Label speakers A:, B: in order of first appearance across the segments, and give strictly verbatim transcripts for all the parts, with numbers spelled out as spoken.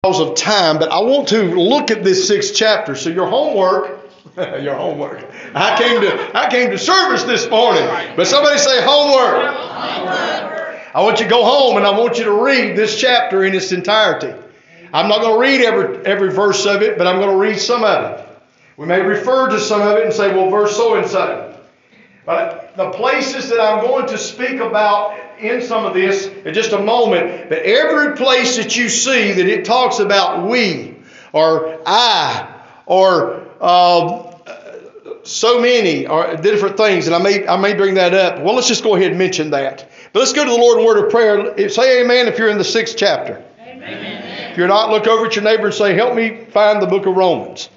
A: of time, but I want to look at this sixth chapter. So your homework, your homework. I came to I came to service this morning, but somebody say homework. Homework. I want you to go home and I want you to read this chapter in its entirety. I'm not going to read every every verse of it, but I'm going to read some of it. We may refer to some of it and say, well, verse so and so. But the places that I'm going to speak about in some of this in just a moment, but every place that you see that it talks about we or I or uh, so many or different things, and I may I may bring that up. Well, let's just go ahead and mention that. But let's go to the Lord in word of prayer. Say amen if you're in the sixth chapter. Amen. If you're not, look over at your neighbor and say, help me find the book of Romans.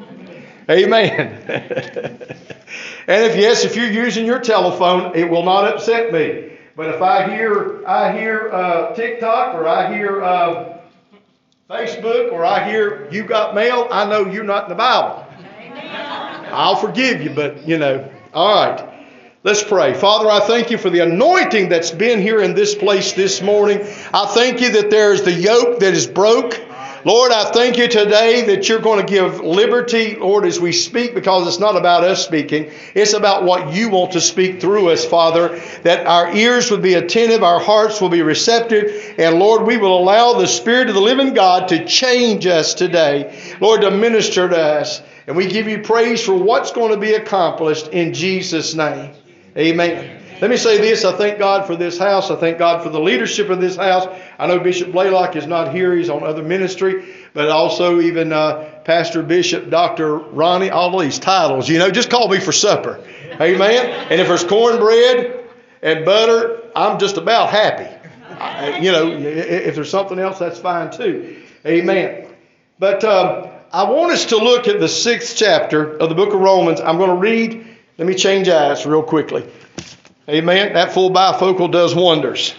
A: Amen. And if yes, if you're using your telephone, it will not upset me. But if I hear I hear uh, TikTok or I hear uh, Facebook or I hear you got mail, I know you're not in the Bible. Amen. I'll forgive you, but you know. All right. Let's pray. Father, I thank you for the anointing that's been here in this place this morning. I thank you that there is the yoke that is broke. Lord, I thank you today that you're going to give liberty, Lord, as we speak, because it's not about us speaking. It's about what you want to speak through us, Father, that our ears would be attentive, our hearts will be receptive, and Lord, we will allow the Spirit of the living God to change us today, Lord, to minister to us. And we give you praise for what's going to be accomplished in Jesus' name. Amen. Let me say this. I thank God for this house. I thank God for the leadership of this house. I know Bishop Blaylock is not here. He's on other ministry. But also even uh, Pastor Bishop, Doctor Ronnie, all these titles. You know, just call me for supper. Amen. And if there's cornbread and butter, I'm just about happy. I, you know, if there's something else, that's fine too. Amen. But um, I want us to look at the sixth chapter of the book of Romans. I'm going to read. Let me change eyes real quickly. Amen. That full bifocal does wonders.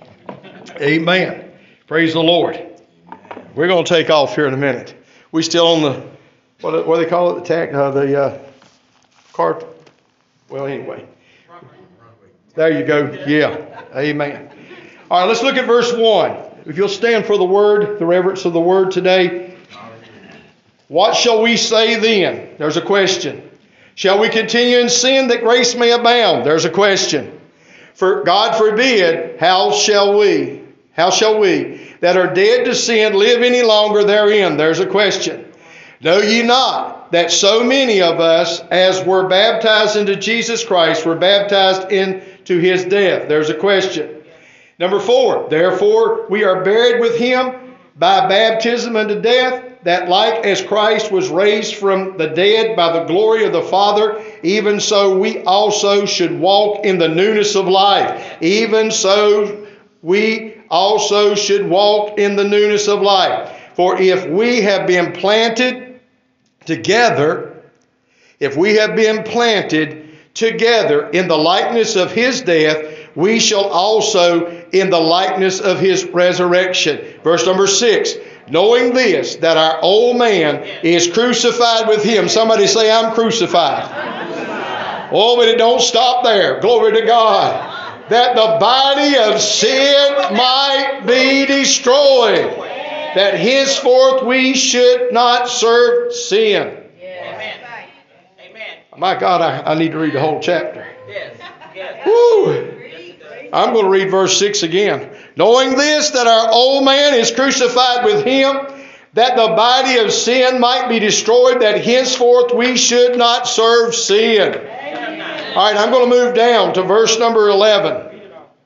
A: Amen. Praise the Lord. We're going to take off here in a minute. We still on the, what, what do they call it? The tack, uh, the uh, car. Well, anyway. There you go. Yeah. Amen. All right, let's look at verse one. If you'll stand for the word, the reverence of the word today. What shall we say then? There's a question. Shall we continue in sin that grace may abound? There's a question. For God forbid, how shall we, how shall we that are dead to sin live any longer therein? There's a question. Know ye not that so many of us as were baptized into Jesus Christ were baptized into his death? There's a question. Number four, therefore we are buried with him by baptism unto death, that like as Christ was raised from the dead by the glory of the Father, even so we also should walk in the newness of life. Even so we also should walk in the newness of life. For if we have been planted together, if we have been planted together in the likeness of his death, we shall also in the likeness of his resurrection. Verse number six. Knowing this, that our old man is crucified with him. Somebody say, I'm crucified. Oh, but it don't stop there. Glory to God. That the body of sin might be destroyed. That henceforth we should not serve sin.
B: Amen. Amen.
A: My God, I, I need to read the whole chapter.
B: Yes. Yes.
A: Woo. I'm going to read verse six again. Knowing this, that our old man is crucified with him, that the body of sin might be destroyed, that henceforth we should not serve sin. Amen. All right, I'm going to move down to verse number eleven.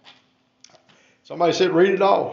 A: Somebody said, read it all.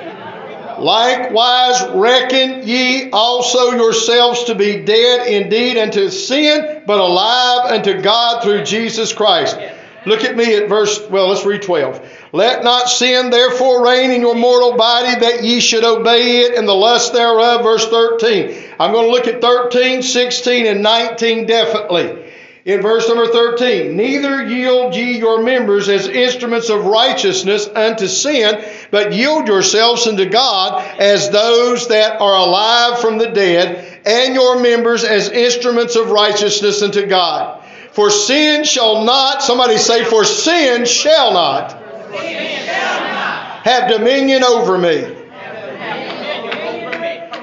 A: Likewise reckon ye also yourselves to be dead indeed unto sin, but alive unto God through Jesus Christ. Look at me at verse, well, let's read twelve. Let not sin therefore reign in your mortal body, that ye should obey it in the lust thereof. Verse thirteen. I'm going to look at thirteen, sixteen, and nineteen definitely. In verse number thirteen. Neither yield ye your members as instruments of righteousness unto sin, but yield yourselves unto God as those that are alive from the dead, and your members as instruments of righteousness unto God. For sin shall not, somebody say, for sin shall not,
B: Sin shall not
A: have dominion over me.
B: have dominion over me. Come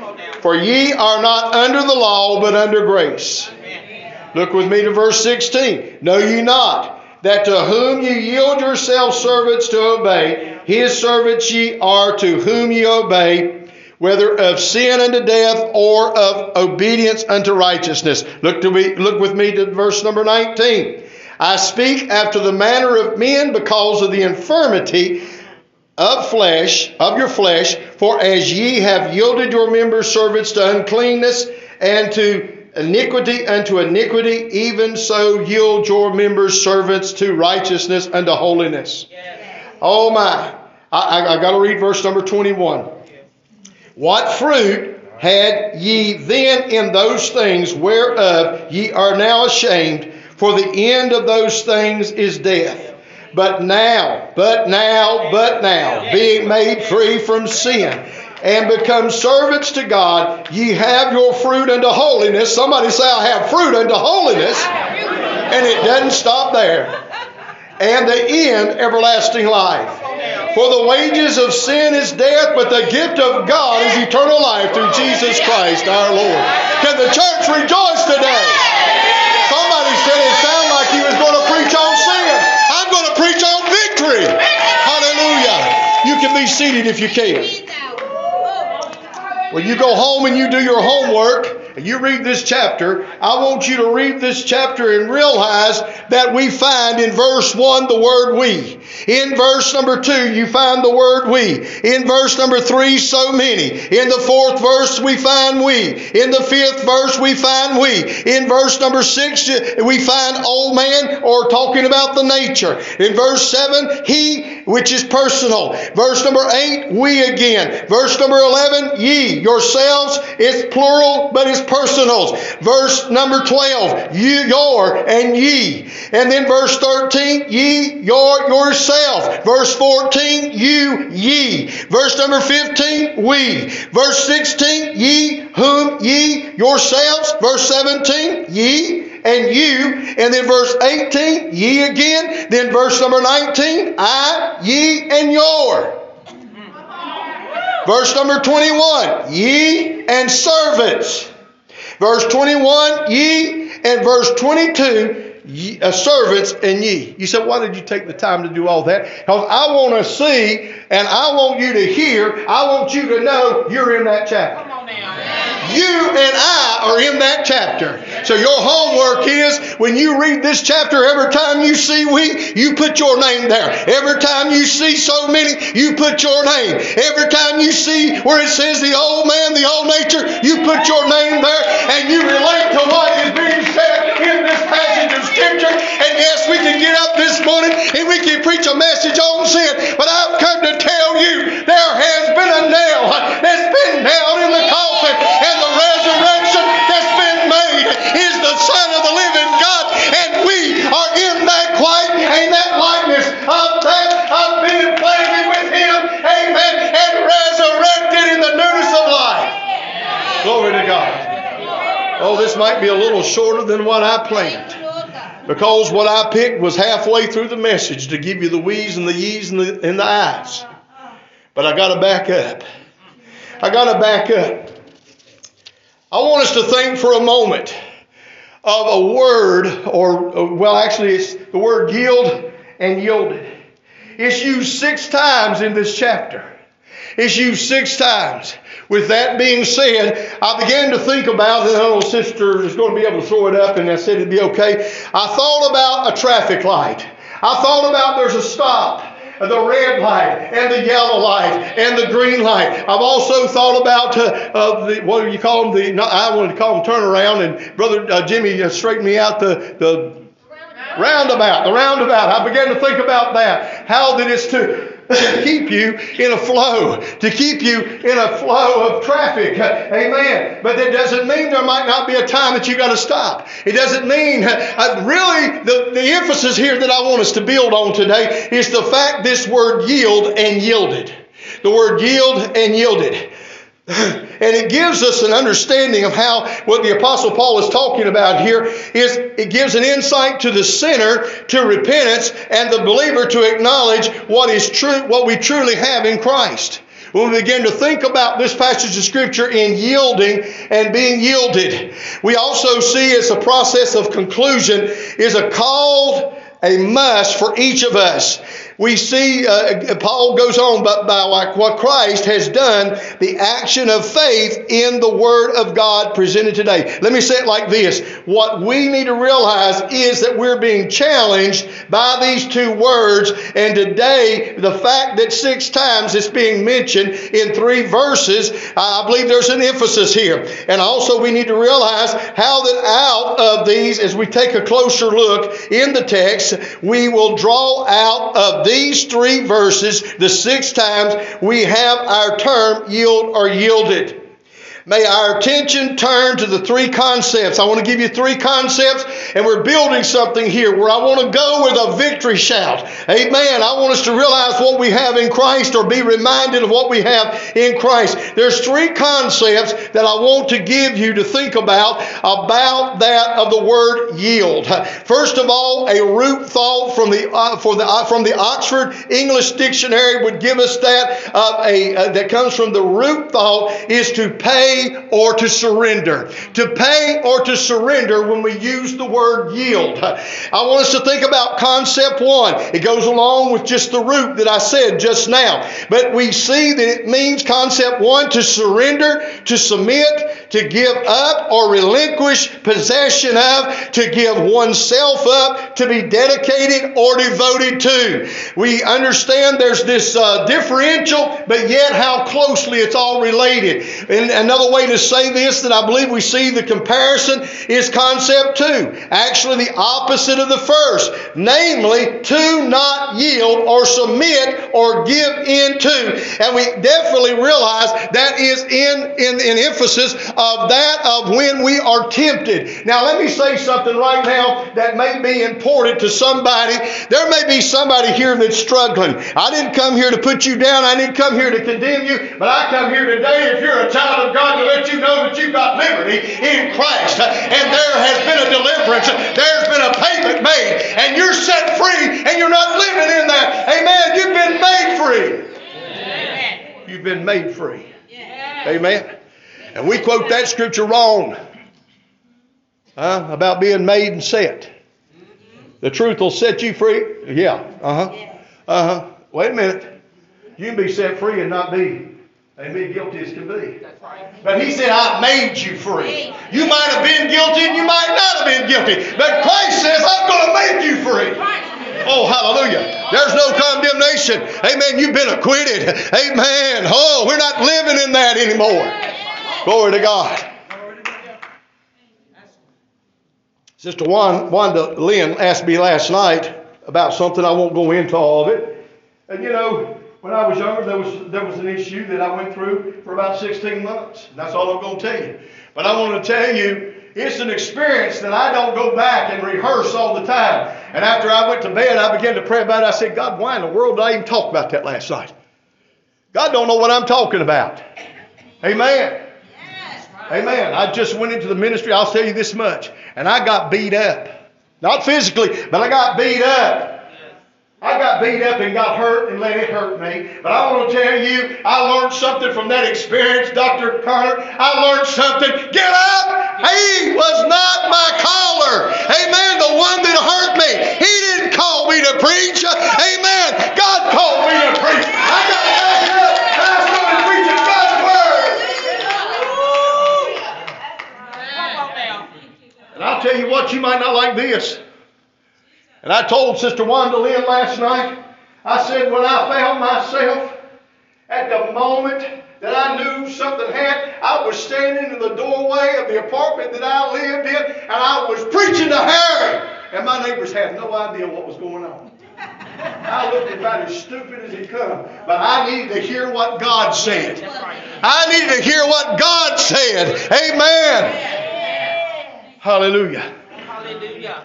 A: For ye are not under the law, but under grace. Look with me to verse sixteen. Know ye not that to whom ye yield yourselves servants to obey, his servants ye are to whom ye obey, whether of sin unto death or of obedience unto righteousness. Look to me, look with me to verse number nineteen. I speak after the manner of men because of the infirmity of flesh, of your flesh, for as ye have yielded your members servants to uncleanness and to iniquity unto iniquity, even so yield your members servants to righteousness unto holiness. Oh my. I, I, I got to read verse number twenty-one. What fruit had ye then in those things whereof ye are now ashamed? For the end of those things is death. But now, but now, but now, being made free from sin and become servants to God, ye have your fruit unto holiness. Somebody say, I have fruit unto holiness. And it doesn't stop there. And the end, everlasting life. For the wages of sin is death, but the gift of God is eternal life through Jesus Christ our Lord. Can the church rejoice today? Somebody said it sounded like he was going to preach on sin. I'm going to preach on victory. Hallelujah. You can be seated if you can. When you go home and you do your homework, and you read this chapter, I want you to read this chapter and realize that we find in verse one the word we. In verse number two, you find the word we. In verse number three, so many. In the fourth verse, we find we. In the fifth verse, we find we. In verse number six, we find old man, or talking about the nature. In verse seven, he, which is personal. Verse number eight, we again. Verse number eleven, ye. Yourselves, it's plural, but it's personals. Verse number twelve, you, your, and ye. And then verse thirteen, ye, your, yourself. Verse fourteen, you, ye. Verse number fifteen, we. Verse sixteen, ye, whom, ye, yourselves. Verse seventeen, ye, and you. And then verse eighteen, ye again. Then verse number nineteen, I, ye, and your. Verse number twenty-one, ye and servants. Verse twenty-one, ye, and verse twenty-two, ye, uh, servants and ye. You said, why did you take the time to do all that? Because I want to see and I want you to hear. I want you to know you're in that chapter. Come on now. You and I are in that chapter. So your homework is, when you read this chapter, every time you see we, you put your name there. Every time you see so many, you put your name. Every time you see where it says the old man, the old nature, you put your name there and you relate to what is being said in this passage of Scripture. And yes, we can get up this morning and we can preach a message on sin, but I've come to tell you there has been a nail that's been nailed in the coffin, and the resurrection that's been made is the Son of the living God, and we are in that quiet and that likeness of that of being planted with Him, amen, and resurrected in the newness of life. Glory to God. Oh, this might be a little shorter than what I planned, because what I picked was halfway through the message to give you the we's and the ye's and the, and the I's. But I got to back up. I got to back up. I want us to think for a moment of a word, or, well, actually it's the word yield and yielded. It's used six times in this chapter. It's used six times. With that being said, I began to think about, and the little sister is going to be able to throw it up, and I said it'd be okay. I thought about a traffic light. I thought about there's a stop. The red light and the yellow light and the green light. I've also thought about uh, uh, the, what do you call them? The no, I wanted to call them turnaround, and Brother uh, Jimmy uh, straightened me out the the roundabout. The roundabout. I began to think about that. How that it's to keep you in a flow, to keep you in a flow of traffic. Amen. But that doesn't mean there might not be a time that you got to stop. It doesn't mean, uh, really, the, the emphasis here that I want us to build on today is the fact this word yield and yielded. The word yield and yielded. And it gives us an understanding of how what the Apostle Paul is talking about here is it gives an insight to the sinner to repentance and the believer to acknowledge what is true, what we truly have in Christ. When we begin to think about this passage of Scripture in yielding and being yielded, we also see as a process of conclusion is a call, a must for each of us. We see, uh, Paul goes on, but by like what Christ has done, the action of faith in the Word of God presented today. Let me say it like this. What we need to realize is that we're being challenged by these two words. And today, the fact that six times it's being mentioned in three verses, I believe there's an emphasis here. And also we need to realize how that out of these, as we take a closer look in the text, we will draw out of these three verses, the six times we have our term yield or yielded. May our attention turn to the three concepts. I want to give you three concepts, and we're building something here where I want to go with a victory shout. Amen. I want us to realize what we have in Christ, or be reminded of what we have in Christ. There's three concepts that I want to give you to think about, about that of the word yield. First of all, a root thought from the uh, for the uh, from the Oxford English Dictionary would give us that uh, a uh, that comes from the root thought is to pay or to surrender. To pay or to surrender when we use the word yield. I want us to think about concept one. It goes along with just the root that I said just now. But we see that it means concept one, to surrender, to submit, to give up or relinquish possession of, to give oneself up, to be dedicated or devoted to. We understand there's this uh, differential, but yet how closely it's all related. And another way to say this that I believe we see the comparison is concept two. Actually the opposite of the first. Namely, to not yield or submit or give in to. And we definitely realize that is in, in, in emphasis of that of when we are tempted. Now let me say something right now that may be important to somebody. There may be somebody here that's struggling. I didn't come here to put you down. I didn't come here to condemn you. But I come here today, if you're a child of God, to let you know that you've got liberty in Christ. And there has been a deliverance. There's been a payment made. And you're set free and you're not living in that. Amen. You've been made free. Amen. You've been made free. Amen. And we quote that scripture wrong. Huh? About being made and set. The truth will set you free. Yeah. Uh-huh. Uh-huh. Wait a minute. You can be set free and not be and be guilty as can be. But he said, I made you free. You might have been guilty and you might not have been guilty. But Christ says, I'm going to make you free. Oh, hallelujah. There's no condemnation. Amen. You've been acquitted. Amen. Oh, we're not living in that anymore. Glory to God. Sister Wanda Lynn asked me last night about something. I won't go into all of it. And you know, when I was younger, there was there was an issue that I went through for about sixteen months. That's all I'm going to tell you. But I want to tell you, it's an experience that I don't go back and rehearse all the time. And after I went to bed, I began to pray about it. I said, God, why in the world did I even talk about that last night? God don't know what I'm talking about. Amen. Amen. I just went into the ministry. I'll tell you this much. And I got beat up. Not physically, but I got beat up. I got beat up and got hurt and let it hurt me. But I want to tell you, I learned something from that experience, Doctor Connor. I learned something. Get up! He was not my caller. Amen. The one that hurt me. He didn't call me to preach. Amen. God called me to preach. I got back up and I started preaching God's word. And I'll tell you what, you might not like this. And I told Sister Wanda Lynn last night, I said when I found myself at the moment that I knew something had, I was standing in the doorway of the apartment that I lived in, and I was preaching to Harry. And my neighbors had no idea what was going on. I looked about as stupid as he could, but I needed to hear what God said. I needed to hear what God said. Amen. Hallelujah.
B: Hallelujah.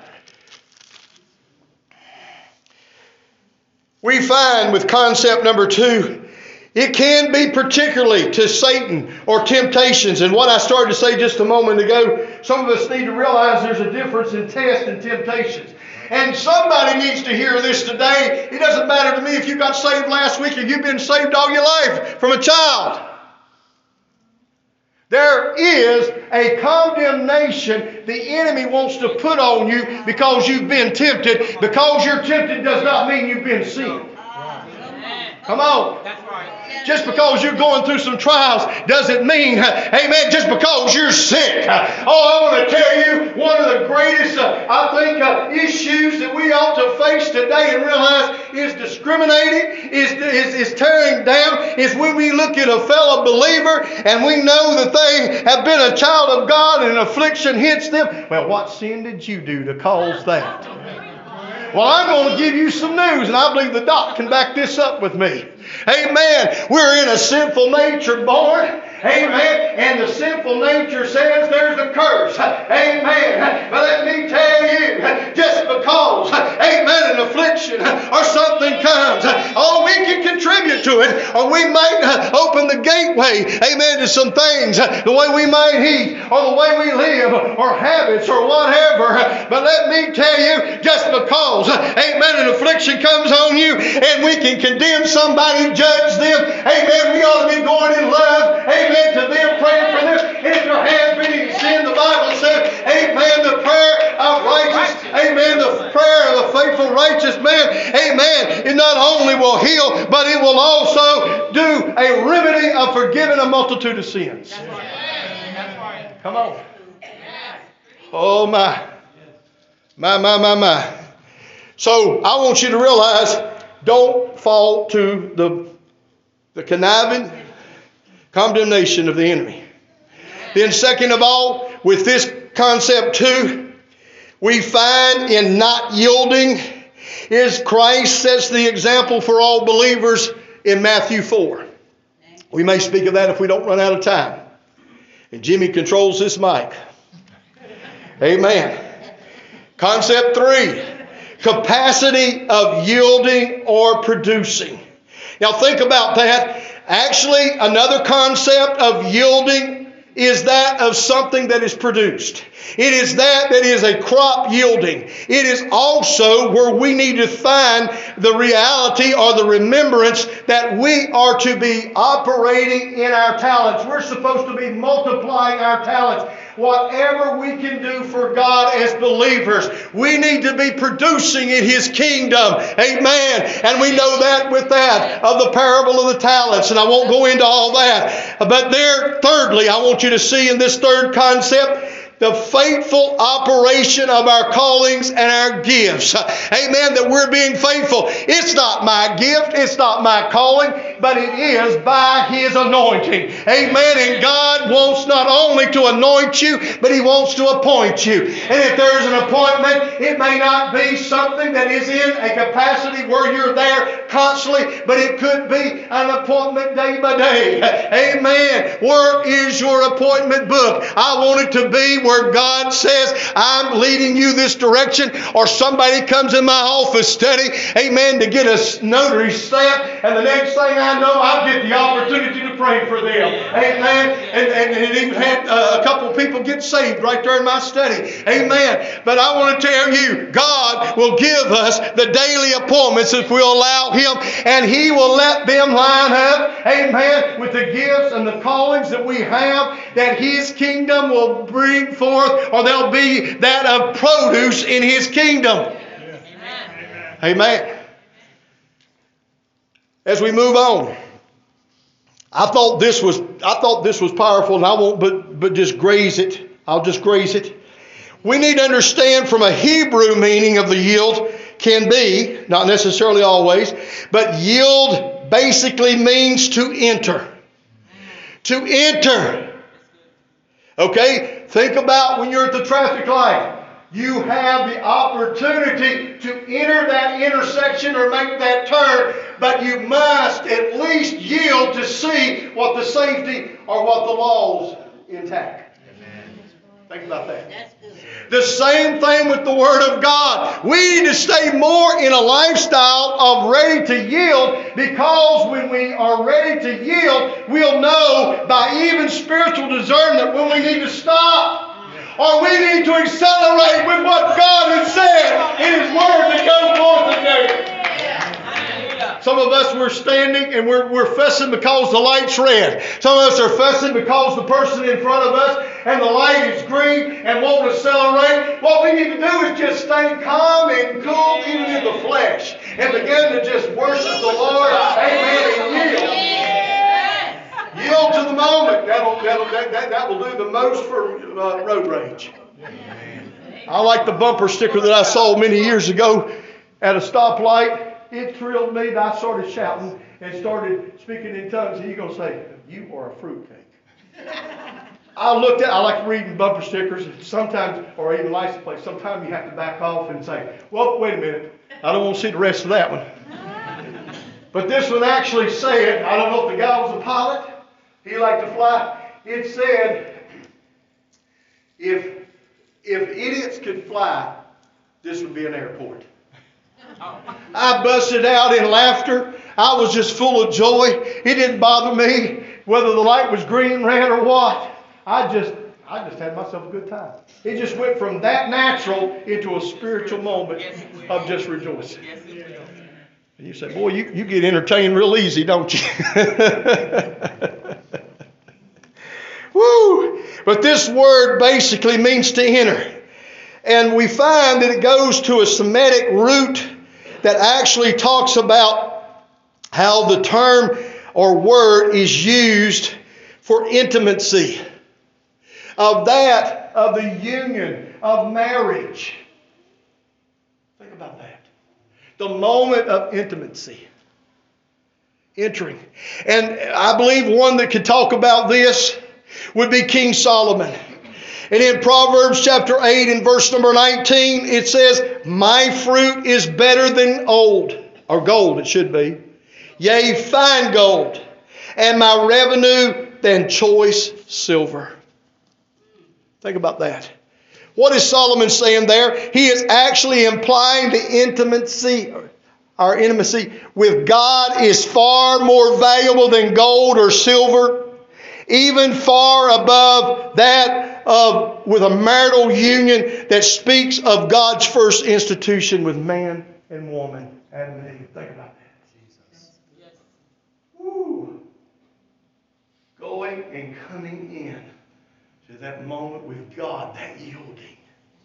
A: We find with concept number two, it can be particularly to Satan or temptations. And what I started to say just a moment ago, some of us need to realize there's a difference in test and temptations. And somebody needs to hear this today. It doesn't matter to me if you got saved last week or you've been saved all your life from a child. There is a condemnation the enemy wants to put on you because you've been tempted. Because you're tempted does not mean you've been sinned. Come on.
B: That's right.
A: Just because you're going through some trials doesn't mean, amen, just because you're sick. Oh, I want to tell you, one of the greatest, uh, I think, uh, issues that we ought to face today and realize is discriminating, is, is, is tearing down, is when we look at a fellow believer and we know that they have been a child of God and affliction hits them. Well, what sin did you do to cause that? Well, I'm going to give you some news, and I believe the doc can back this up with me. Amen. We're in a sinful nature born. Amen. And the sinful nature says there's a curse. Amen. But let me tell you, just because, amen, an affliction or something comes, oh, we can contribute to it, or we might open the gateway, amen, to some things, the way we might eat, or the way we live, or habits, or whatever. But let me tell you, just because, amen, an affliction comes on you, and we can condemn somebody, judge them, amen, we ought to be going in love, amen, to them, praying for them. If there has been any sin, the Bible says, amen, the prayer of righteous, amen, the prayer of the faithful righteous man, amen, it not only will heal, but it will also do a remedy of forgiving a multitude of sins.
B: That's right. That's right.
A: Come on. Oh my. My, my, my, my. So I want you to realize, don't fall to the, the conniving condemnation of the enemy. Then second of all, with this concept too, we find in not yielding is Christ sets the example for all believers in Matthew four. We may speak of that if we don't run out of time. And Jimmy controls this mic. Amen. Concept three, capacity of yielding or producing. Now think about that. Actually, another concept of yielding is that of something that is produced. It is that that is a crop yielding. It is also where we need to find the reality or the remembrance that we are to be operating in our talents. We're supposed to be multiplying our talents. Whatever we can do for God as believers, we need to be producing in His kingdom. Amen. And we know that with that of the parable of the talents. And I won't go into all that. But there, thirdly, I want you to see in this third concept, the faithful operation of our callings and our gifts. Amen. That we're being faithful. It's not my gift. It's not my calling. But it is by His anointing. Amen. And God wants not only to anoint you, but He wants to appoint you. And if there's an appointment, it may not be something that is in a capacity where you're there constantly, but it could be an appointment day by day. Amen. Where is your appointment book? I want it to be where where God says, I'm leading you this direction, or somebody comes in my office study, amen, to get a notary stamp, and the next thing I know, I'll get the opportunity to pray for them. Amen. And, and it even had uh, a couple of people get saved right there in my study. Amen. But I want to tell you, God will give us the daily appointments if we'll allow Him, and He will let them line up, amen, with the gifts and the callings that we have, that His kingdom will bring forth, or there'll be that of produce in His kingdom. Amen. Amen. As we move on, I thought this was I thought this was powerful, and I won't but but just graze it. I'll just graze it. We need to understand from a Hebrew meaning of the yield can be, not necessarily always, but yield basically means to enter. To enter. Okay? Think about when you're at the traffic light. You have the opportunity to enter that intersection or make that turn, but you must at least yield to see what the safety or what the law's intact. Amen. Think about that. That's good. The same thing with the Word of God. We need to stay more in a lifestyle of ready to yield, because when we are ready to yield, we'll know by even spiritual discernment when we need to stop. or we need to accelerate with what God has said in His Word to go forth and do. Some of us, we're standing and we're, we're fussing because the light's red. Some of us are fussing because the person in front of us and the light is green and won't accelerate. What we need to do is just stay calm and cool even in the flesh and begin to just worship the Lord. Amen. And yield. Yield to the moment. That'll, that'll, that, that, that will do the most for uh, road rage. I like the bumper sticker that I saw many years ago at a stoplight. It thrilled me that I started shouting and started speaking in tongues. And you're going to say, you are a fruitcake. I looked at, I like reading bumper stickers sometimes, or even license plates. Sometimes you have to back off and say, well, wait a minute. I don't want to see the rest of that one. But this one actually said, I don't know if the guy was a pilot. He liked to fly. It said, if, if idiots could fly, this would be an airport. I busted out in laughter. I was just full of joy. It didn't bother me whether the light was green, red, or what. I just, I just had myself a good time. It just went from that natural into a spiritual moment of just rejoicing. And you say, boy, you, you get entertained real easy, don't you? Woo! But this word basically means to enter. And we find that it goes to a Semitic root that actually talks about how the term or word is used for intimacy. Of that, of the union, of marriage. Think about that. The moment of intimacy. Entering. And I believe one that could talk about this would be King Solomon. And in Proverbs chapter eight and verse number nineteen, it says, my fruit is better than old, or gold it should be, yea, fine gold, and my revenue than choice silver. Think about that. What is Solomon saying there? He is actually implying the intimacy, our intimacy with God is far more valuable than gold or silver, even far above that of with a marital union that speaks of God's first institution with man and woman. Adam and Eve. Think about that. Jesus. Yes. Woo. Going and coming in to that moment with God, that yielding.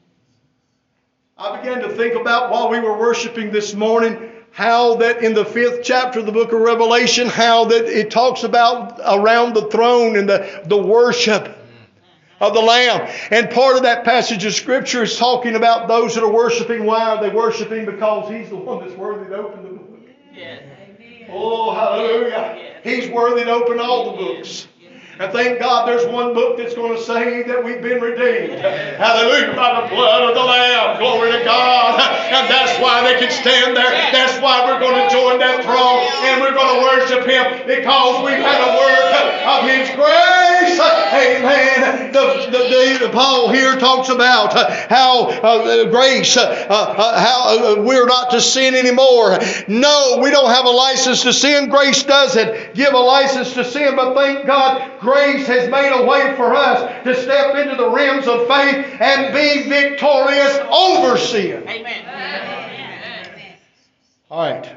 A: I began to think about while we were worshiping this morning, how that in the fifth chapter of the book of Revelation, how that it talks about around the throne and the, the worship of the Lamb. And part of that passage of Scripture is talking about those that are worshiping. Why are they worshiping? Because He's the one that's worthy to open the book. Yes. Oh, hallelujah. Yes. He's worthy to open all the books. And thank God there's one book that's going to say that we've been redeemed. Hallelujah. By the blood of the Lamb. Glory to God. And that's why they can stand there. That's why we're going to join that throne. And we're going to worship Him. Because we've had a word of His grace. Amen. The, the, the, the Paul here talks about how uh, grace, uh, uh, how uh, we're not to sin anymore. No, we don't have a license to sin. Grace doesn't give a license to sin. But thank God, grace has made a way for us to step into the realms of faith and be victorious over sin. Amen. Amen. All right.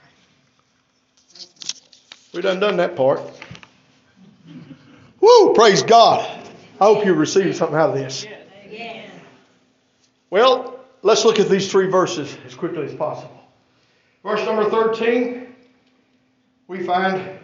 A: We done done that part. Woo! Praise God. I hope you received something out of this. Well, let's look at these three verses as quickly as possible. Verse number thirteen, we find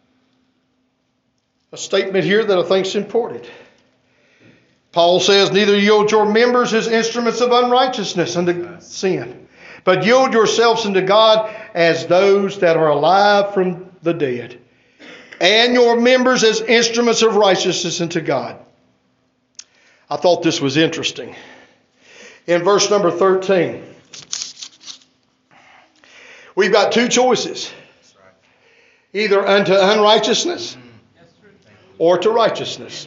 A: a statement here that I think is important. Paul says, neither yield your members as instruments of unrighteousness unto sin, but yield yourselves unto God as those that are alive from the dead, and your members as instruments of righteousness unto God. I thought this was interesting. In verse number thirteen, we've got two choices. Either unto unrighteousness or to righteousness.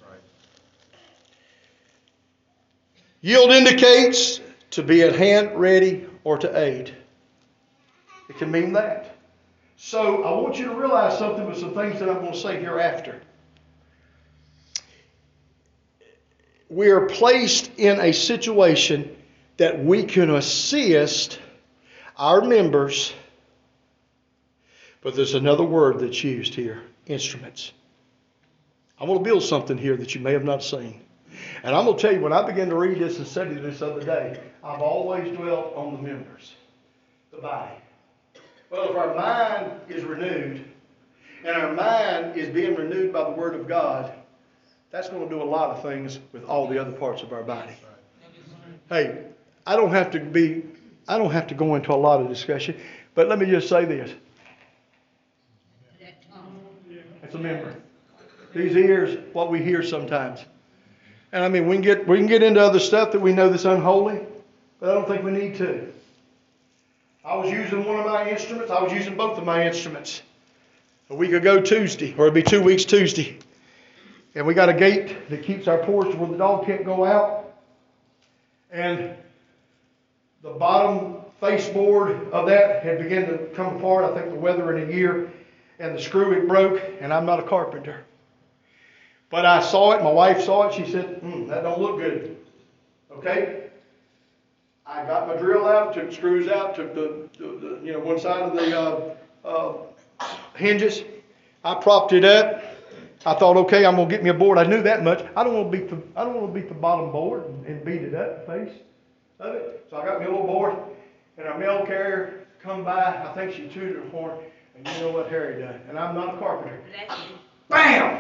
A: Yield indicates to be at hand, ready, or to aid. It can mean that. So I want you to realize something with some things that I'm going to say hereafter. we are placed in a situation that we can assist our members, but there's another word that's used here, instruments. I'm going to build something here that you may have not seen. And I'm going to tell you, when I began to read this and study this other day, I've always dwelt on the members, the body. Well, if our mind is renewed, and our mind is being renewed by the Word of God, that's going to do a lot of things with all the other parts of our body. Hey, I don't have to be, I don't have to go into a lot of discussion, but let me just say this. It's a member. These ears, what we hear sometimes. And I mean, we can get we can get into other stuff that we know that's unholy, but I don't think we need to. I was using one of my instruments. I was using both of my instruments a week ago Tuesday, or it'd be two weeks Tuesday. And we got a gate that keeps our porch where the dog can't go out. And the bottom faceboard of that had begun to come apart. I think the weather in a year, and the screw had broke. And I'm not a carpenter. But I saw it, my wife saw it, she said, hmm, that don't look good. Okay? I got my drill out, took the screws out, took the, the, the you know, one side of the uh, uh, hinges. I propped it up. I thought, okay, I'm going to get me a board. I knew that much. I don't want to beat the, I don't want to beat the bottom board and, and beat it up, the face of it. So I got me a little board, and our mail carrier come by. I think she tooted her horn, and you know what Harry done. And I'm not a carpenter. Bam!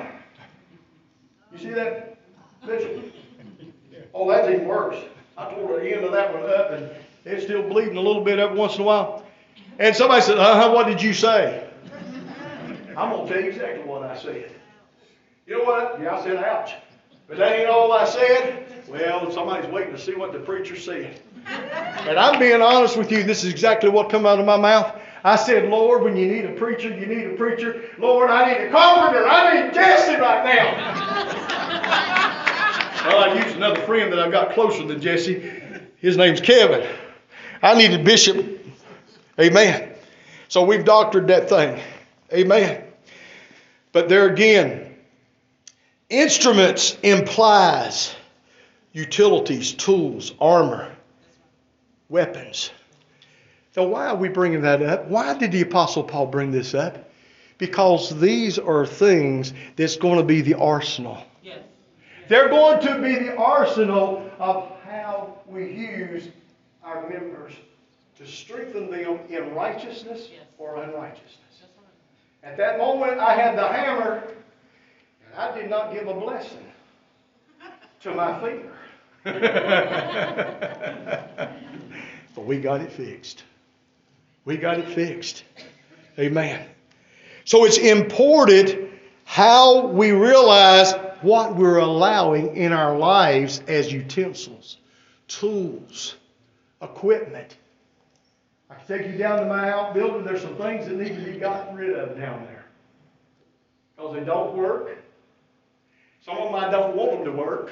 A: You see that, Bishop? Oh, that's even worse. I tore the end of that one up, and it's still bleeding a little bit every once in a while. And somebody said, uh-huh, what did you say? I'm going to tell you exactly what I said. You know what? Yeah, I said, ouch. But that ain't all I said. Well, somebody's waiting to see what the preacher said. And I'm being honest with you, this is exactly what come out of my mouth. I said, Lord, when you need a preacher, you need a preacher. Lord, I need a carpenter. I need Jesse right now. Well, I used another friend that I've got closer than Jesse. His name's Kevin. I needed Bishop. Amen. So we've doctored that thing. Amen. But there again, instruments implies utilities, tools, armor, weapons. So why are we bringing that up? Why did the Apostle Paul bring this up? Because these are things that's going to be the arsenal. Yes. They're going to be the arsenal of how we use our members to strengthen them in righteousness yes. or unrighteousness. Right. At that moment, I had the hammer, and I did not give a blessing to my finger. But we got it fixed. We got it fixed. Amen. So it's important how we realize what we're allowing in our lives as utensils, tools, equipment. I can take you down to my outbuilding. There's some things that need to be gotten rid of down there because they don't work. Some of them I don't want them to work.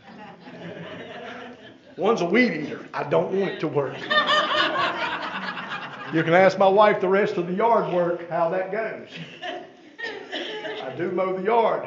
A: One's a weed eater. I don't want it to work. You can ask my wife the rest of the yard work, how that goes. I do mow the yard.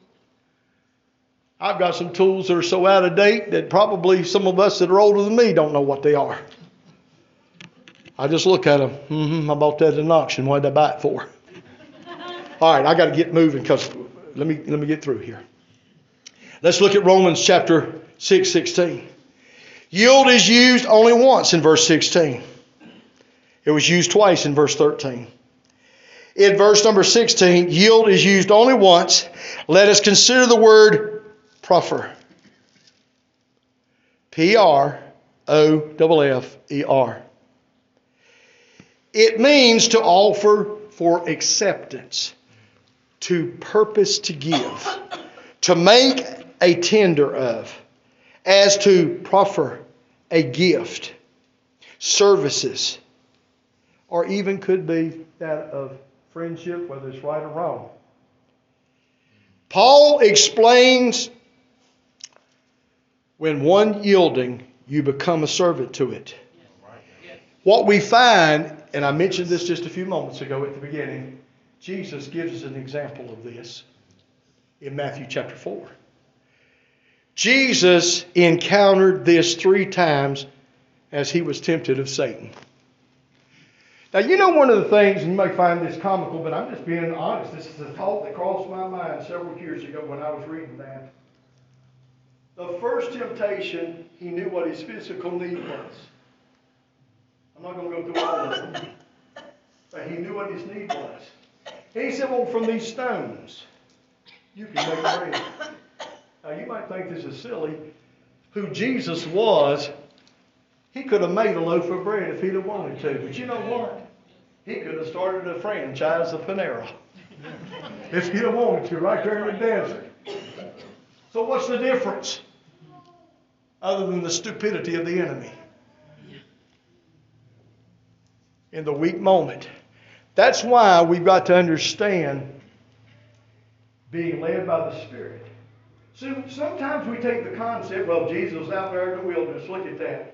A: I've got some tools that are so out of date that probably some of us that are older than me don't know what they are. I just look at them. Mm-hmm, I bought that at an auction. What did I buy it for? All right, I got to get moving because let me let me get through here. Let's look at Romans chapter six, sixteen. Yield is used only once in verse sixteen. It was used twice in verse thirteen. In verse number sixteen, yield is used only once. Let us consider the word proffer. P R O F F E R. It means to offer for acceptance, to purpose to give, to make a tender of, as to proffer a gift, services, or even could be that of friendship, whether it's right or wrong. Paul explains when one yielding, you become a servant to it. What we find, and I mentioned this just a few moments ago at the beginning, Jesus gives us an example of this in Matthew chapter four. Jesus encountered this three times as he was tempted of Satan. Now, you know one of the things, and you may find this comical, but I'm just being honest. This is a thought that crossed my mind several years ago when I was reading that. The first temptation, he knew what his physical need was. I'm not going to go through all of them. But he knew what his need was. And he said, well, from these stones, you can make bread. Now, you might think this is silly. Who Jesus was, he could have made a loaf of bread if he'd have wanted to. But you know what? He could have started a franchise of Panera. If he'd have wanted to, right there in the desert. So what's the difference? Other than the stupidity of the enemy. In the weak moment. That's why we've got to understand being led by the Spirit. So sometimes we take the concept, well, Jesus was out there in the wilderness, look at that.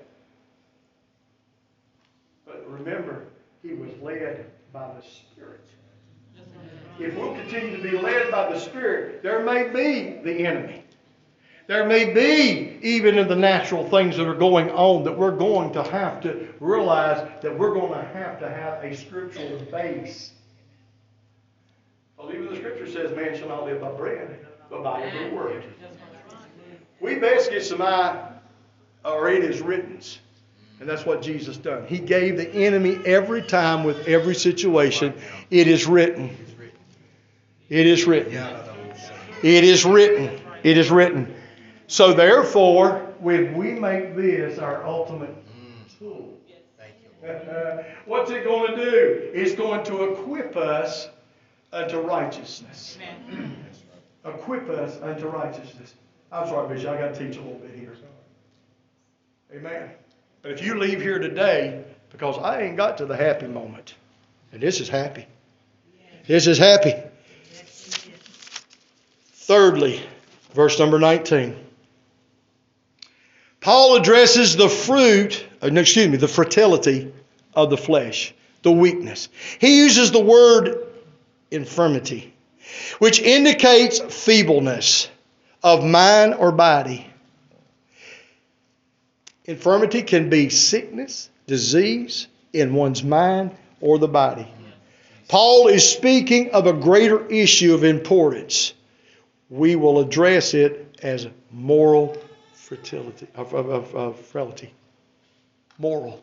A: But remember, he was led by the Spirit. If we'll continue to be led by the Spirit, there may be the enemy. There may be, even in the natural things that are going on, that we're going to have to realize that we're going to have to have a scriptural base. Well, even the Scripture says, man shall not live by bread, but by every word. We best get some eye, or it is written. And that's what Jesus done. He gave the enemy every time with every situation, it is written. It is written. It is written. It is written. So therefore, when we make this our ultimate tool, what's it going to do? It's going to equip us unto righteousness. Equip us unto righteousness. I'm sorry, Bishop, I got to teach a little bit here. Amen. But if you leave here today, because I ain't got to the happy moment, and this is happy. This is happy. Thirdly, verse number nineteen. Paul addresses the fruit, uh, no, excuse me, the fertility of the flesh, the weakness. He uses the word infirmity, which indicates feebleness of mind or body. Infirmity can be sickness, disease in one's mind or the body. Paul is speaking of a greater issue of importance. We will address it as moral fertility, of, of, of, of frailty. Moral.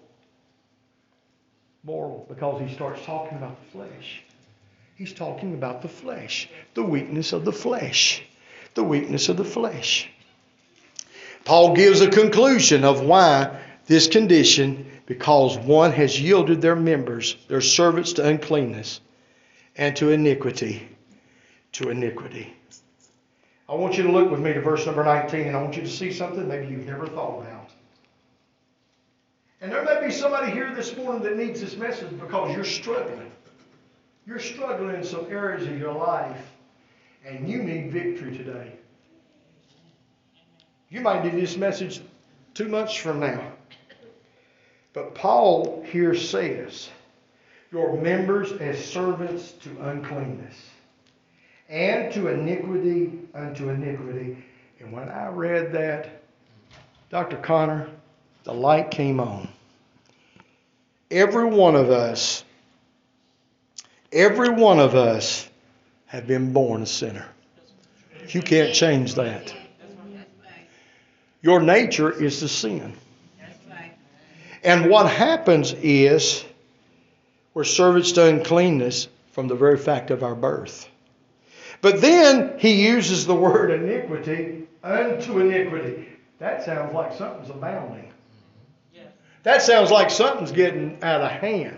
A: Moral, because he starts talking about the flesh. He's talking about the flesh, the weakness of the flesh, the weakness of the flesh. Paul gives a conclusion of why this condition, because one has yielded their members, their servants to uncleanness and to iniquity, to iniquity. I want you to look with me to verse number nineteen, and I want you to see something maybe you've never thought about. And there may be somebody here this morning that needs this message because you're struggling. You're struggling in some areas of your life, and you need victory today. You might need this message two months from now. But Paul here says, your members as servants to uncleanness, and to iniquity unto iniquity. And when I read that, Doctor Connor, the light came on. Every one of us, every one of us have been born a sinner. You can't change that. Your nature is to sin. And what happens is we're servants to uncleanness from the very fact of our birth. But then he uses the word iniquity unto iniquity. That sounds like something's abounding. That sounds like something's getting out of hand.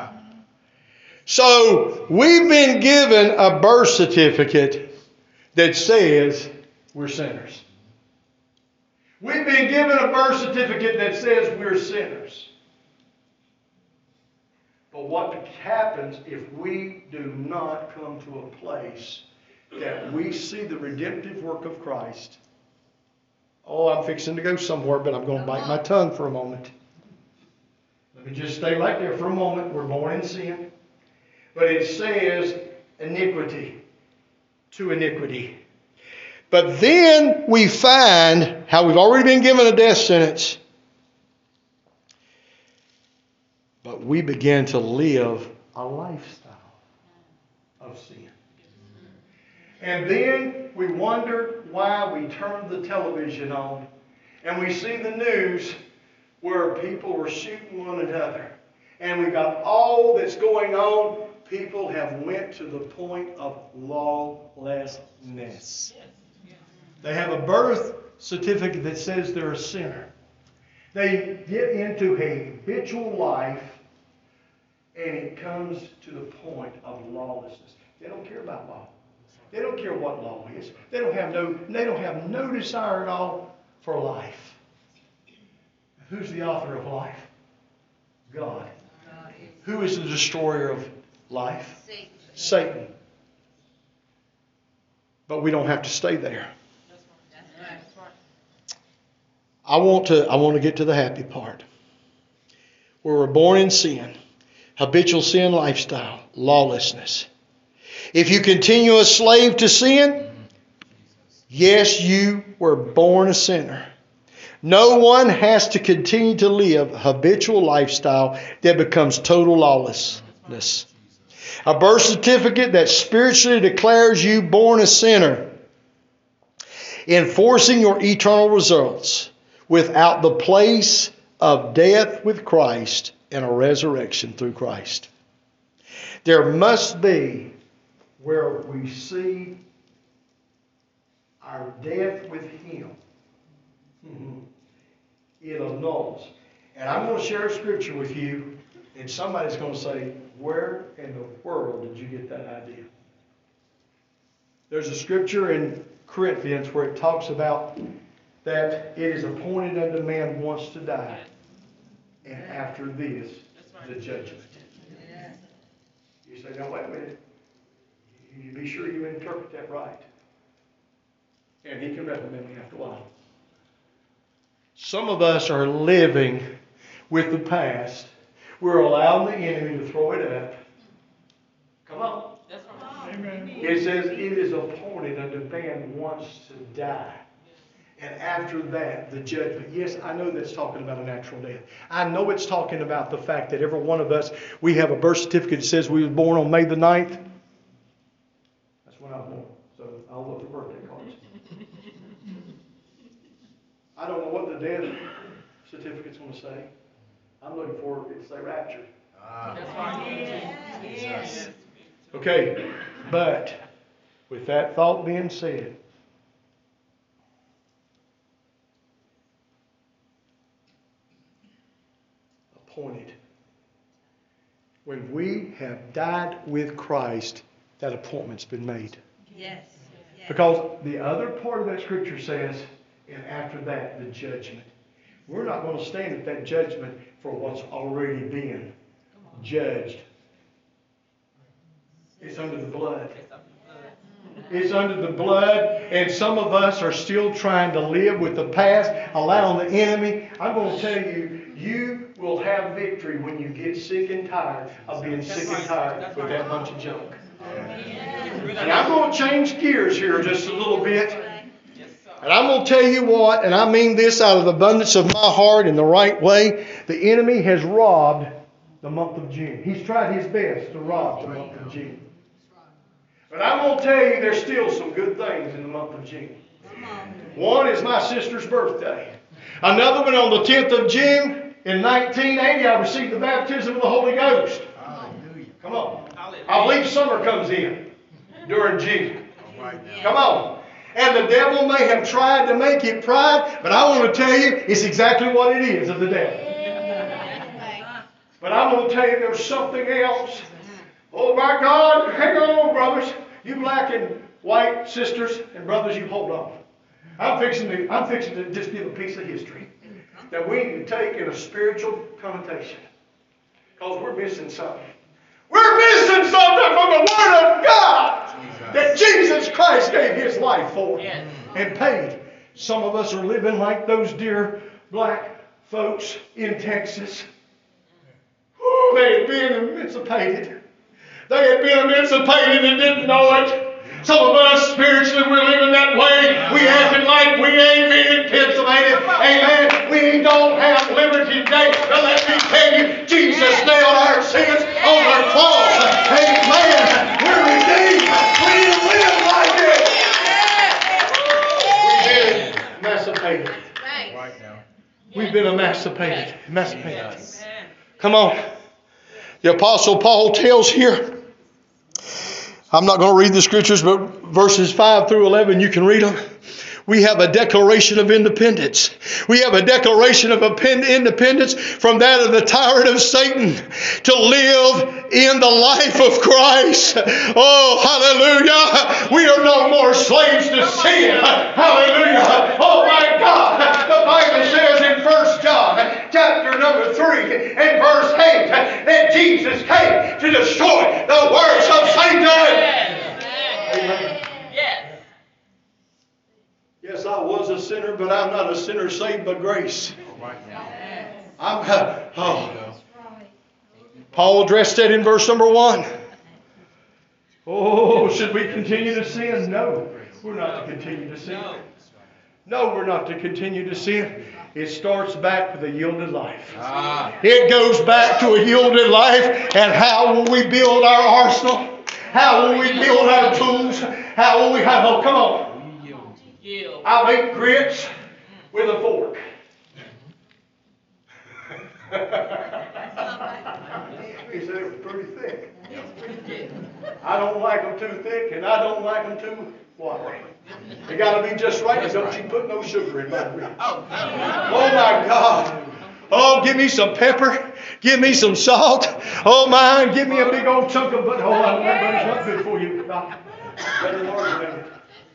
A: So we've been given a birth certificate that says we're sinners. We've been given a birth certificate that says we're sinners. But what happens if we do not come to a place that we see the redemptive work of Christ? Oh, I'm fixing to go somewhere, but I'm going to bite my tongue for a moment. Let me just stay right there for a moment. We're born in sin. But it says iniquity to iniquity. But then we find how we've already been given a death sentence, but we begin to live a lifestyle of sin. And then we wonder why we turn the television on and we see the news where people are shooting one another. And we've got all that's going on. People have went to the point of lawlessness. They have a birth certificate that says they're a sinner. They get into a habitual life, and it comes to the point of lawlessness. They don't care about law. They don't care what law is. They don't have no, they don't have no desire at all for life. Who's the author of life? God. Who is the destroyer of life? Satan. Satan. But we don't have to stay there. I want to I want to get to the happy part. Where we're born in sin, habitual sin lifestyle, lawlessness. If you continue a slave to sin, yes, you were born a sinner. No one has to continue to live a habitual lifestyle that becomes total lawlessness. A birth certificate that spiritually declares you born a sinner, enforcing your eternal results without the place of death with Christ and a resurrection through Christ. There must be where we see our death with Him. Mm-hmm. It annuls. And I'm going to share a scripture with you, and somebody's going to say, where in the world did you get that idea? There's a scripture in Corinthians where it talks about that it is appointed unto man once to die, and after this, the judgment. You say, now wait a minute. You be sure you interpret that right. And He can reprimand me after a while. Some of us are living with the past. We're allowing the enemy to throw it up. Come on.
B: That's right. Amen.
A: It says it is appointed unto man once to die. And after that, the judgment. Yes, I know that's talking about a natural death. I know it's talking about the fact that every one of us, we have a birth certificate that says we were born on May the ninth. That's when I was born. So I'll look for birthday cards. I don't know what the death certificate's going to say. I'm looking for it to say rapture.
B: Ah. That's right. Yes.
A: Okay, but with that thought being said, appointed. When we have died with Christ, that appointment's been made.
C: Yes. yes.
A: Because the other part of that scripture says, and after that, the judgment. We're not going to stand at that judgment for what's already been judged. It's under the blood. It's under the blood, and some of us are still trying to live with the past, allowing the enemy. I'm going to tell you, you will have victory when you get sick and tired of being sick and tired with that bunch of junk. And I'm going to change gears here just a little bit. And I'm going to tell you what, and I mean this out of the abundance of my heart in the right way, the enemy has robbed the month of June. He's tried his best to rob the month of June. But I'm going to tell you there's still some good things in the month of June. One is my sister's birthday. Another one on the tenth of June in nineteen eighty, I received the baptism of the Holy Ghost. Come on. I believe summer comes in during June. Come on. And the devil may have tried to make it pride, but I want to tell you it's exactly what it is of the devil. But I'm going to tell you there's something else. Oh my God, hang on, brothers. You black and white sisters and brothers, you hold on. I'm fixing to, I'm fixing to just give a piece of history that we need to take in a spiritual connotation. Because we're missing something. We're missing something from the Word of God that Jesus Christ gave His life for and paid. Some of us are living like those dear black folks in Texas. Oh, they had been emancipated. They had been emancipated and didn't know it. Some of us spiritually, we're living that way. We acting like we ain't been in Pennsylvania. Amen. We don't have liberty today. But let me tell you, Jesus nailed our sins on our cross. Amen. We're redeemed. We didn't live like it. We've been emancipated.
B: Right now.
A: We've been emancipated. Emancipated. Come on. The Apostle Paul tells here, I'm not going to read the scriptures, but verses five through eleven, you can read them. We have a declaration of independence. We have a declaration of independence from that of the tyrant of Satan to live in the life of Christ. Oh, hallelujah. We are no more slaves to sin. Hallelujah. Oh, my God. The Bible says in First John chapter number three and verse eight that Jesus came to destroy the works of Satan. Amen. Yes, I was a sinner, but I'm not a sinner saved by grace. I'm, uh, oh. Paul addressed that in verse number one. Oh, should we continue to sin? No, we're not to continue to sin. No, we're not to continue to sin. It starts back with a yielded life. It goes back to a yielded life. And how will we build our arsenal? How will we build our tools? How will we have, oh, come on. I make grits with a fork. He said it was pretty thick. I don't like them too thick, and I don't like them too watery. They got to be just right. Don't you put no sugar in my grits. Oh my God. Oh, give me some pepper. Give me some salt. Oh my, give me a big old chunk of butter. Oh, that butter's not good for you. Better larger than it.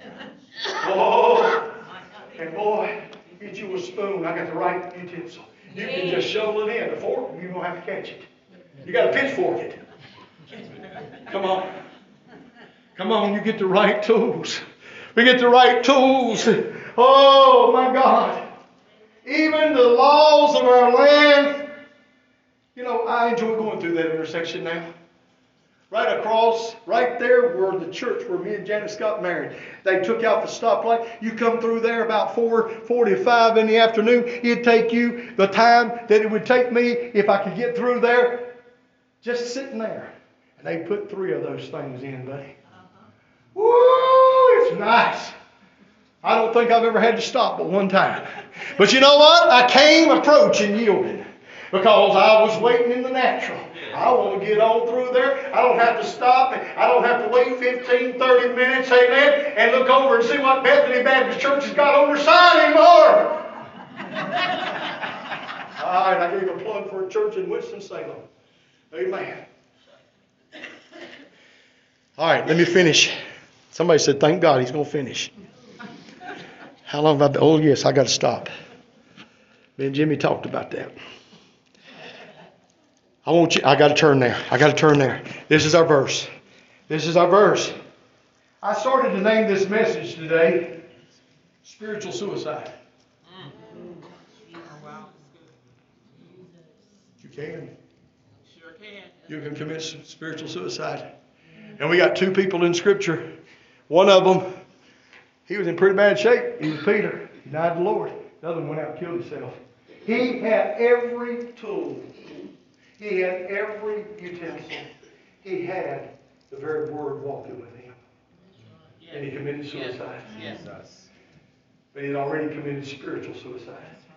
A: Oh, and boy, get you a spoon. I got the right utensil. You can just shovel it in. The fork, you don't have to catch it. You got to pitchfork it. Come on. Come on, you get the right tools. We get the right tools. Oh, my God. Even the laws of our land. You know, I enjoy going through that intersection now. Right across, right there where the church where me and Janice got married. They took out the stoplight. You come through there about four forty-five in the afternoon. It'd take you the time that it would take me if I could get through there. Just sitting there. And they put three of those things in, buddy. Woo, it's nice. I don't think I've ever had to stop but one time. But you know what? I came approaching yielding. Because I was waiting in the natural. I want to get on through there. I don't have to stop. I don't have to wait fifteen, thirty minutes, amen, and look over and see what Bethany Baptist Church has got on their sign anymore. All right, I gave a plug for a church in Winston-Salem. Amen. All right, let me finish. Somebody said, thank God he's going to finish. How long have I been? Oh, yes, I got to stop. Me and Jimmy talked about that. I want you, I got to turn there. I got to turn there. This is our verse. This is our verse. I started to name this message today, Spiritual Suicide. You can.
C: Sure can.
A: You can commit spiritual suicide. And we got two people in Scripture. One of them, he was in pretty bad shape. He was Peter. He died the Lord. The other one went out and killed himself. He had every tool. He had every utensil. He had the very word walking with him. Yes. And he committed suicide.
C: Yes.
A: Yes. But he had already committed spiritual suicide.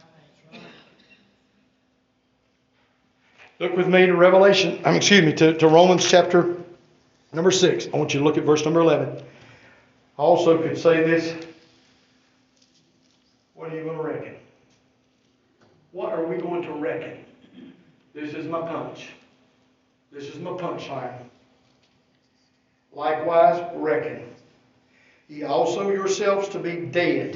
A: Look with me to Revelation, um, excuse me, to, to Romans chapter number six. I want you to look at verse number eleven. I also could say this. What are you going to reckon? What are we going to reckon? This is my punch. This is my punchline. Likewise, reckon ye also yourselves to be dead.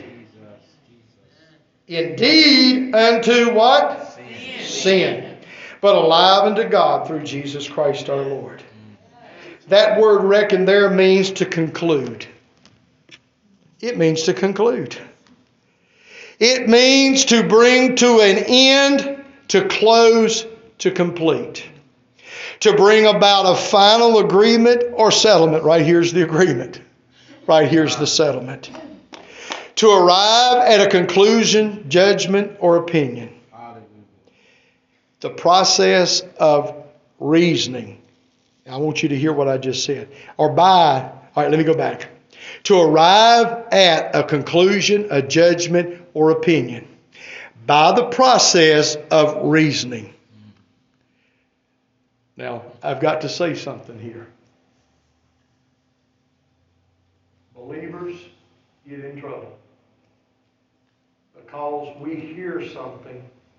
A: Indeed, unto what? Sin. Sin. But alive unto God through Jesus Christ our Lord. That word reckon there means to conclude. It means to conclude. It means to bring to an end, to close, to complete. To bring about a final agreement or settlement. Right here's the agreement. Right here's the settlement. To arrive at a conclusion, judgment, or opinion. The process of reasoning. I want you to hear what I just said. Or by, all right, let me go back. To arrive at a conclusion, a judgment, or opinion. By the process of reasoning. Now, I've got to say something here. Believers get in trouble because we hear something,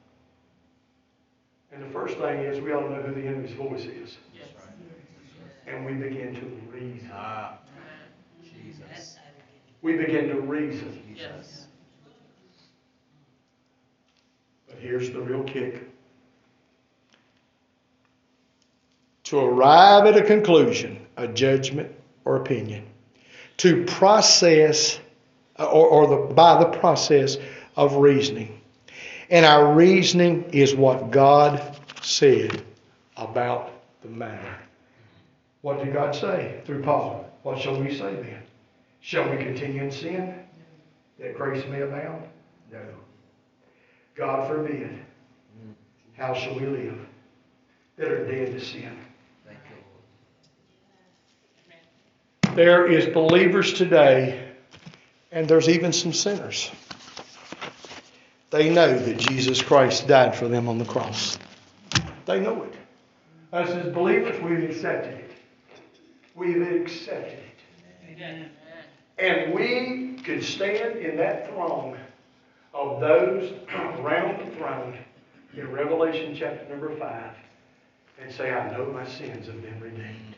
A: and the first thing is we ought to know who the enemy's voice is. Yes. And we begin to reason. Ah, Jesus. We begin to reason. Yes. But here's the real kick. To arrive at a conclusion, a judgment, or opinion. To process, or, or the, by the process of reasoning. And our reasoning is what God said about the matter. What did God say through Paul? What shall we say then? Shall we continue in sin, that grace may abound? No. God forbid. How shall we live that are dead to sin? There is believers today, and there's even some sinners. They know that Jesus Christ died for them on the cross. They know it. Us as believers, we've accepted it. We've accepted it. And we can stand in that throng of those around the throne in Revelation chapter number five and say, I know my sins have been redeemed.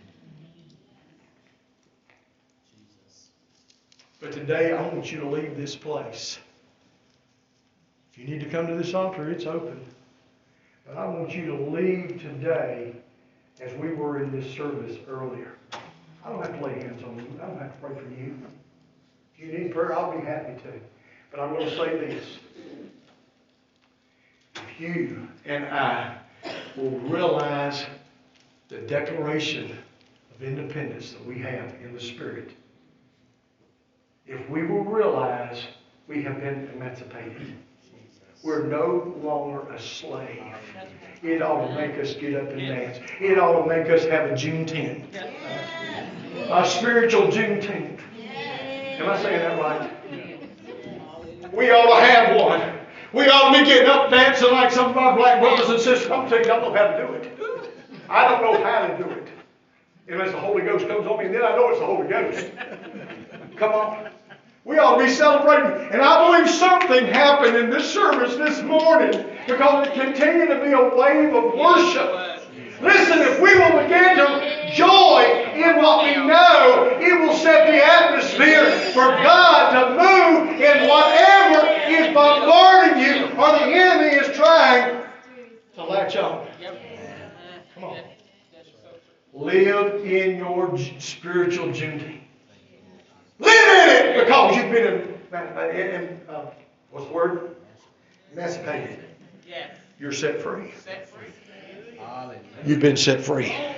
A: But today, I want you to leave this place. If you need to come to this altar, it's open. But I want you to leave today as we were in this service earlier. I don't have to lay hands on you. I don't have to pray for you. If you need prayer, I'll be happy to. But I'm going to say this. If you and I will realize the declaration of independence that we have in the Spirit, if we will realize we have been emancipated, we're no longer a slave. It ought to make us get up and dance. It ought to make us have a Juneteenth. A spiritual Juneteenth. Am I saying that right? We ought to have one. We ought to be getting up dancing like some of our black brothers and sisters. I'm telling you, I don't know how to do it. I don't know how to do it. Unless the Holy Ghost comes on me, and then I know it's the Holy Ghost. Come on. We ought to be celebrating. And I believe something happened in this service this morning because it continued to be a wave of worship. Listen, if we will begin to joy in what we know, it will set the atmosphere for God to move in whatever is bombarding you or the enemy is trying to latch on. Come on. Live in your spiritual Juneteenth. Live in it because you've been in, in uh, what's the word? Emancipated. Yes. You're set free. Set free. You've been set free.